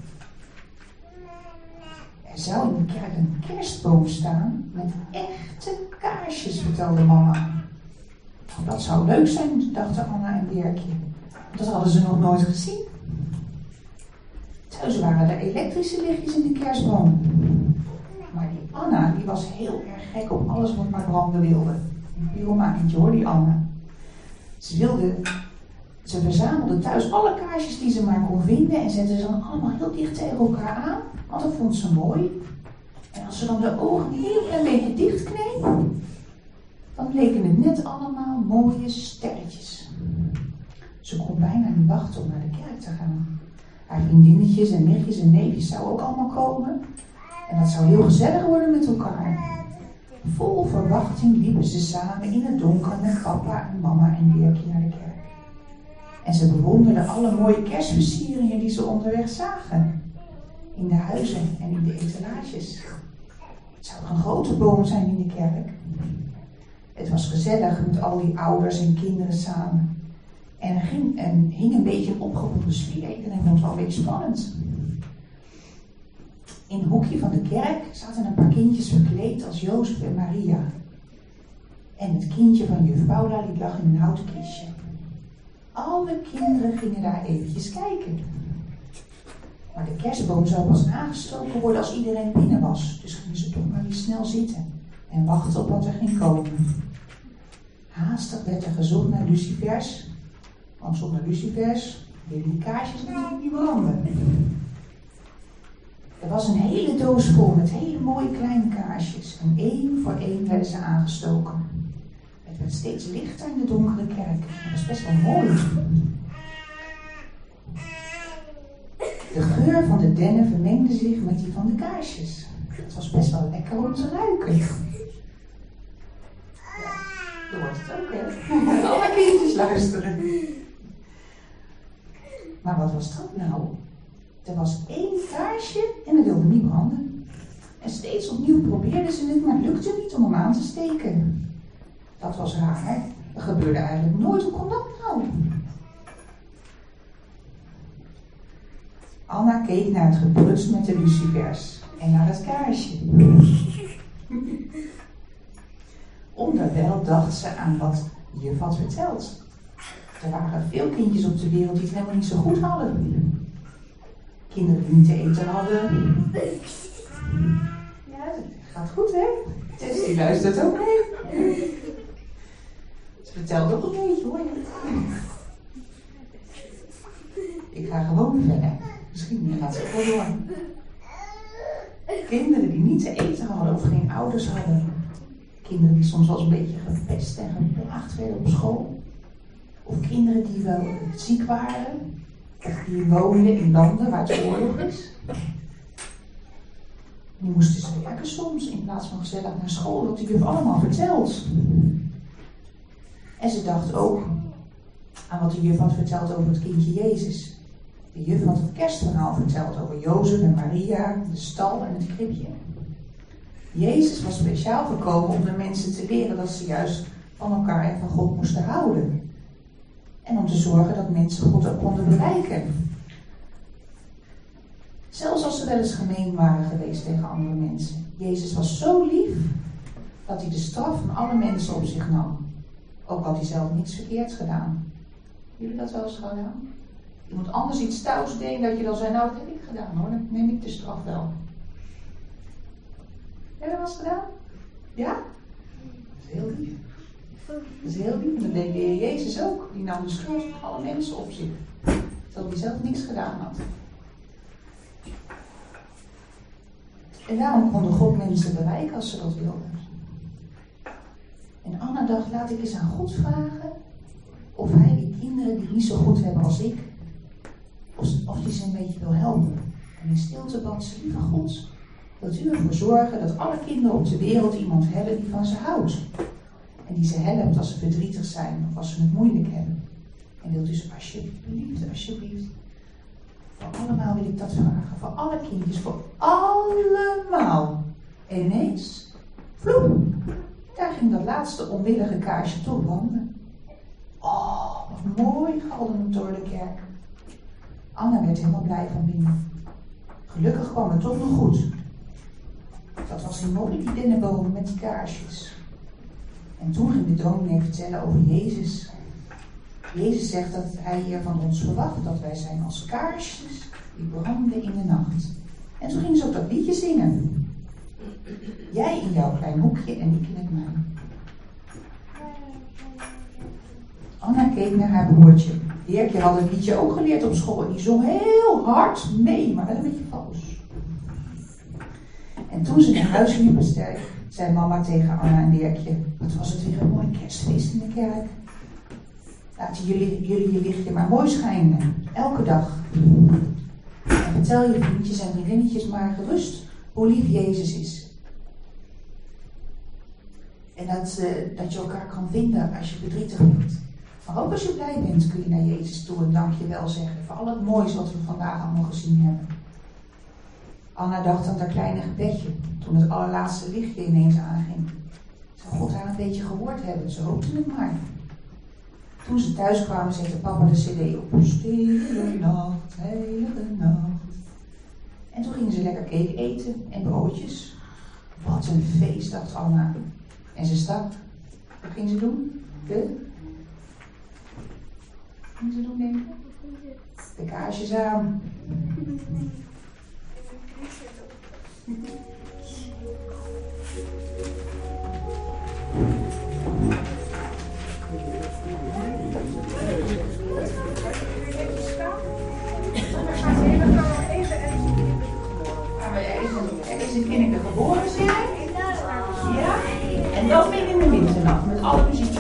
Er zou in de kerk een kerstboom staan met echte kaarsjes, vertelde mama. Nou, dat zou leuk zijn, dachten Anna en Dirkje. Dat hadden ze nog nooit gezien. Thuis waren er elektrische lichtjes in de kerstboom. Maar die Anna, die was heel erg gek op alles wat maar branden wilde. Een pyromaantje hoor, die Anna. Ze wilde, ze verzamelde thuis alle kaarsjes die ze maar kon vinden en zette ze dan allemaal heel dicht tegen elkaar aan, want dat vond ze mooi. En als ze dan de ogen heel klein beetje dichtkneep, dan leken het net allemaal mooie sterretjes. Ze kon bijna niet wachten om naar de kerk te gaan. Haar vriendinnetjes en nichtjes en neefjes zouden ook allemaal komen. En dat zou heel gezellig worden met elkaar. Vol verwachting liepen ze samen in het donker met papa en mama en Dirkje naar de kerk. En ze bewonderden alle mooie kerstversieringen die ze onderweg zagen. In de huizen en in de etalages. Het zou een grote boom zijn in de kerk. Het was gezellig met al die ouders en kinderen samen. En er ging, en hing een beetje een opgewonden sfeer. Iedereen vond het wel een beetje spannend. In een hoekje van de kerk zaten een paar kindjes verkleed als Jozef en Maria. En het kindje van juf Paula die lag in een houten kistje. Alle kinderen gingen daar eventjes kijken. Maar de kerstboom zou pas aangestoken worden als iedereen binnen was. Dus gingen ze toch maar weer snel zitten en wachten op wat er ging komen. Haastig werd er gezocht naar lucifers, want zonder lucifers deden die kaarsjes natuurlijk niet branden. Er was een hele doos vol met hele mooie kleine kaarsjes en één voor één werden ze aangestoken. Het werd steeds lichter in de donkere kerk. Dat was best wel mooi. De geur van de dennen vermengde zich met die van de kaarsjes. Het was best wel lekker om te ruiken. Ja, je hoort het ook, hè? Alle kindjes luisteren. Maar wat was dat nou? Er was één kaarsje en dat wilde niet branden. En steeds opnieuw probeerden ze het, maar het lukte niet om hem aan te steken. Dat was raar. Dat gebeurde eigenlijk nooit. Hoe kon dat nou? Anna keek naar het gebruts met de lucifers en naar het kaarsje. Onderwijl dacht ze aan wat juf had verteld. Er waren veel kindjes op de wereld die het helemaal niet zo goed hadden. Kinderen die niet te eten hadden. Ja, dat gaat goed, hè? Tess, die luistert ook mee. Ze vertelt ook een beetje, hoor je. Ik ga gewoon verder. Misschien gaat ze wel door. Kinderen die niet te eten hadden of geen ouders hadden. Kinderen die soms wel eens een beetje gepest en geplaagd werden op school. Of kinderen die wel ziek waren. Of die woonden in landen waar het oorlog is. Die moesten ze werken soms in plaats van gezellig naar school. Dat die juf allemaal verteld. En ze dacht ook aan wat de juf had verteld over het kindje Jezus. De juf had het kerstverhaal verteld over Jozef en Maria, de stal en het kribje. Jezus was speciaal gekomen om de mensen te leren dat ze juist van elkaar en van God moesten houden. En om te zorgen dat mensen God ook konden bereiken. Zelfs als ze wel eens gemeen waren geweest tegen andere mensen. Jezus was zo lief dat hij de straf van alle mensen op zich nam. Ook had hij zelf niets verkeerds gedaan. Jullie dat wel eens gedaan? Iemand anders iets stouts deed dat je dan zei, nou dat heb ik gedaan hoor, dan neem ik de straf wel. Heb je dat wel eens gedaan? Ja? Dat is heel lief. Dat is heel lief. En dat deed de Heer Jezus ook. Die nam de schuld van alle mensen op zich. Terwijl hij zelf niks gedaan had. En daarom konden God mensen bereiken als ze dat wilden. En Anna dacht, laat ik eens aan God vragen of hij die kinderen die het niet zo goed hebben als ik, of, of die ze een beetje wil helpen. En in stilte bad ze, lieve God, wilt u ervoor zorgen dat alle kinderen op de wereld iemand hebben die van ze houdt. En die ze helpt als ze verdrietig zijn of als ze het moeilijk hebben. En wilt u ze alsjeblieft, alsjeblieft, voor allemaal wil ik dat vragen. Voor alle kindjes, voor allemaal. En ineens, vloep, daar ging dat laatste onwillige kaarsje toe branden. Oh, wat mooi, galde het door de kerk. Anna werd helemaal blij van binnen. Gelukkig kwam het toch nog goed. Dat was een mooi, die dennenboom met die kaarsjes. En toen ging de dominee vertellen over Jezus. Jezus zegt dat hij hier van ons verwacht dat wij zijn als kaarsjes die branden in de nacht. En toen ging ze ook dat liedje zingen. Jij in jouw klein hoekje en ik in het mijne. Anna keek naar haar broertje. Dirkje had het liedje ook geleerd op school en die zong heel hard mee, maar wel een beetje vals. En toen ze naar huis liepen, zei mama tegen Anna en Dirkje, wat was het weer een mooi kerstfeest in de kerk. Laten jullie, jullie je lichtje maar mooi schijnen, elke dag. En vertel je vriendjes en vriendinnetjes maar gerust hoe lief Jezus is. En dat, uh, dat je elkaar kan vinden als je verdrietig bent. Maar ook als je blij bent kun je naar Jezus toe en dankjewel zeggen voor al het moois wat we vandaag allemaal gezien hebben. Anna dacht aan haar kleine gebedje toen het allerlaatste lichtje ineens aanging. Zou God haar een beetje gehoord hebben? Ze hoopte het maar. Toen ze thuis kwamen zette papa de cd op. Stille nacht, heilige nacht. En toen gingen ze lekker cake eten en broodjes. Wat een feest, dacht Anna. En ze stak. Wat ging ze doen? De? Wat ging ze doen, denk ik? De kaarsjes aan. Er is een kindje geboren zijn. Ja? En dat ben ik in de winternacht met alle muziekjes.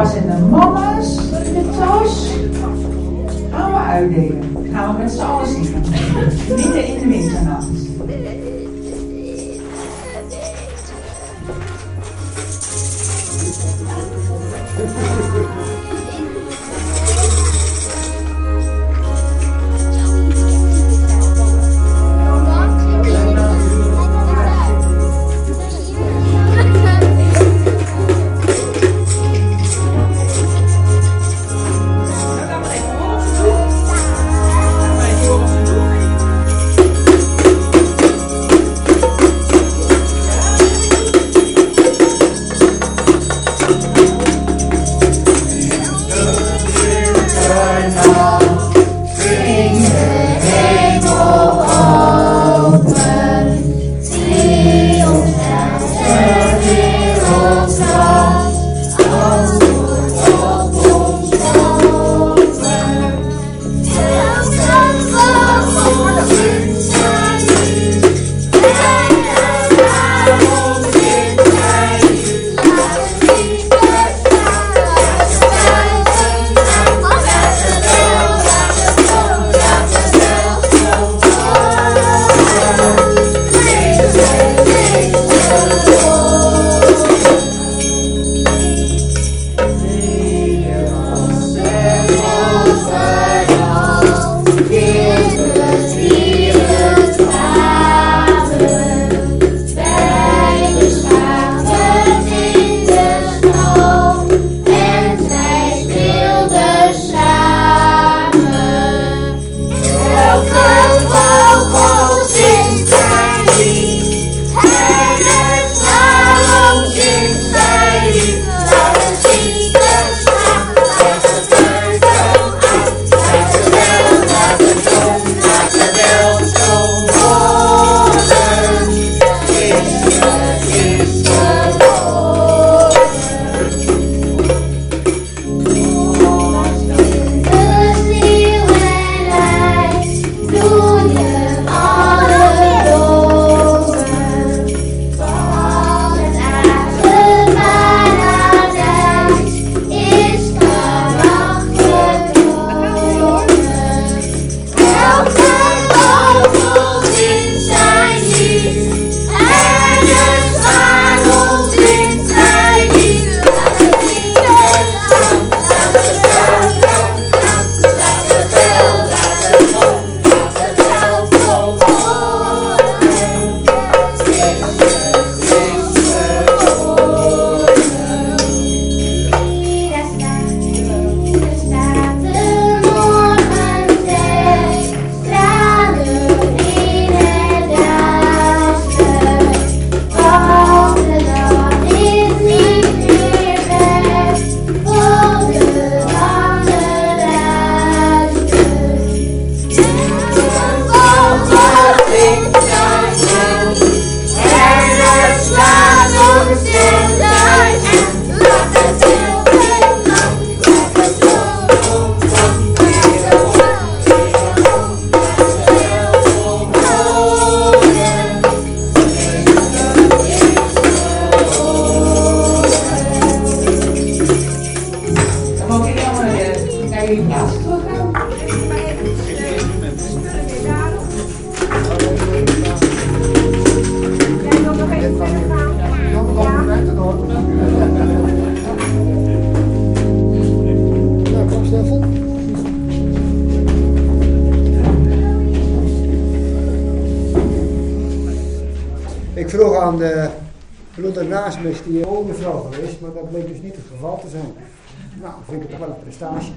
papa's en de mama's in de tas gaan we uitdelen. Gaan we met z'n allen zingen. Midden in de winternacht. Ik vroeg aan de broeder naast me, is die overvrouw geweest, maar dat bleek dus niet het geval te zijn. Nou, dan vind ik het toch wel een prestatie.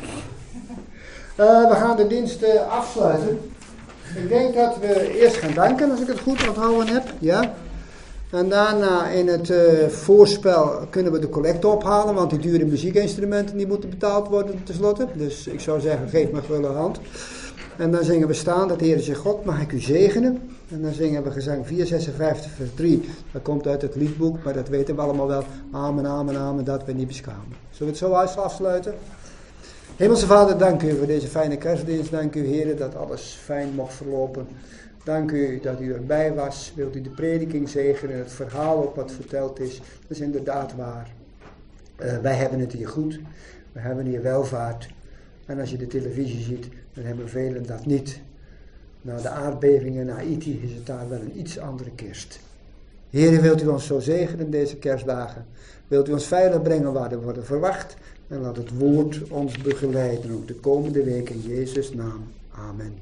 Uh, we gaan de dienst uh, afsluiten. Ik denk dat we eerst gaan danken, als ik het goed onthouden heb. Ja. En daarna in het uh, voorspel kunnen we de collecte ophalen, want die dure muziekinstrumenten die moeten betaald worden tenslotte. Dus ik zou zeggen, geef me een hand. En dan zingen we staan, dat de Heer zegt, God mag ik u zegenen. En dan zingen we gezang vierhonderdzesenvijftig vers drie. Dat komt uit het liedboek, maar dat weten we allemaal wel. Amen, amen, amen, dat we niet beschamen. Zullen we het zo afsluiten? Hemelse Vader, dank u voor deze fijne kerstdienst. Dank u, Heer, dat alles fijn mocht verlopen. Dank u dat u erbij was. Wilt u de prediking zegenen, het verhaal op wat verteld is. Dat is inderdaad waar. Uh, wij hebben het hier goed. We hebben hier welvaart. En als je de televisie ziet, dan hebben velen dat niet. Na de aardbevingen, na Haiti, is het daar wel een iets andere kerst. Heer, wilt u ons zo zegenen deze kerstdagen? Wilt u ons veilig brengen waar we worden verwacht? En laat het woord ons begeleiden ook de komende week in Jezus' naam. Amen.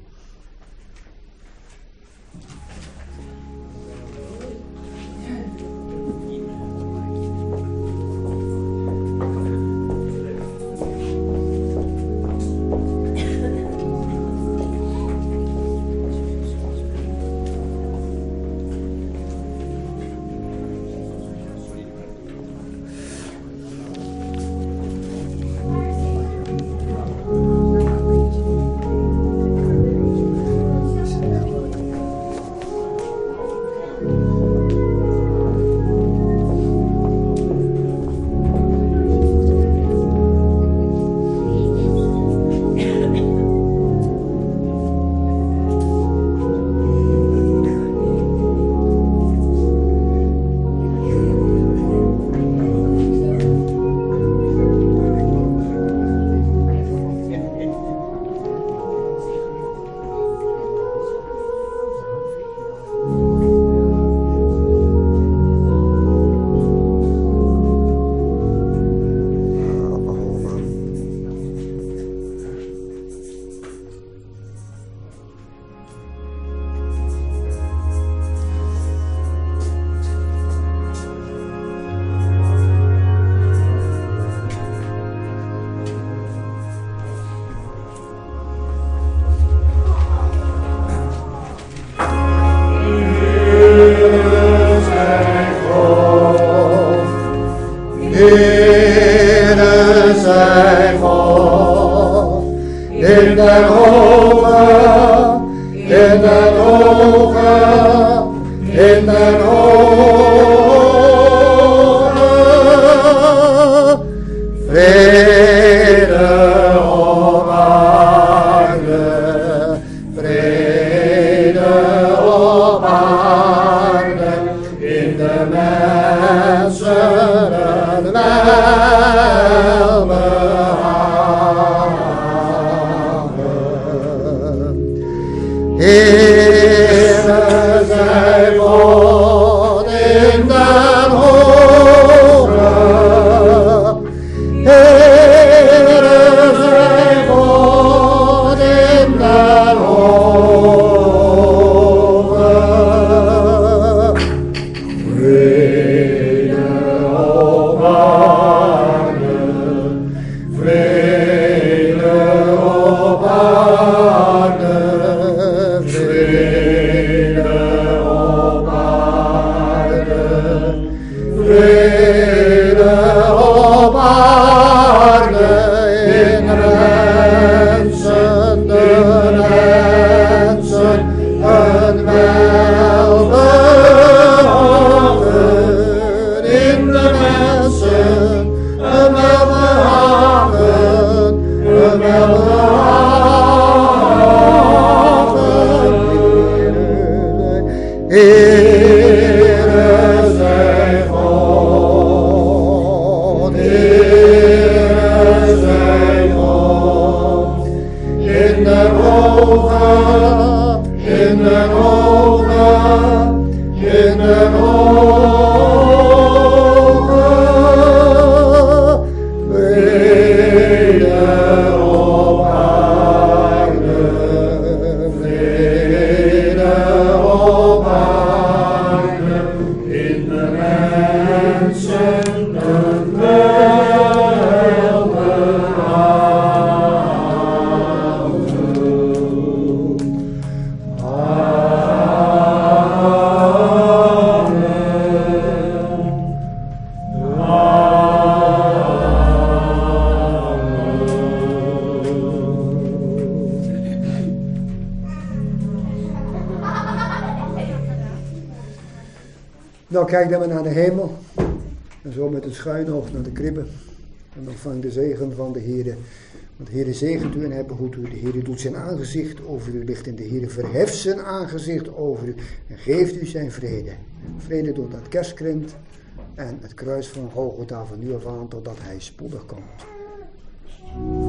Nou, kijk dan maar naar de hemel. En zo met een schuin oog naar de kribben. En ontvang de zegen van de Heere. Want de Heere zegent u en hij behoedt u. De Heere doet zijn aangezicht over u licht. En de Heere verheft zijn aangezicht over u. En geeft u zijn vrede. Vrede door dat kerstkrent. En het kruis van Golgotha van nu af aan totdat hij spoedig komt.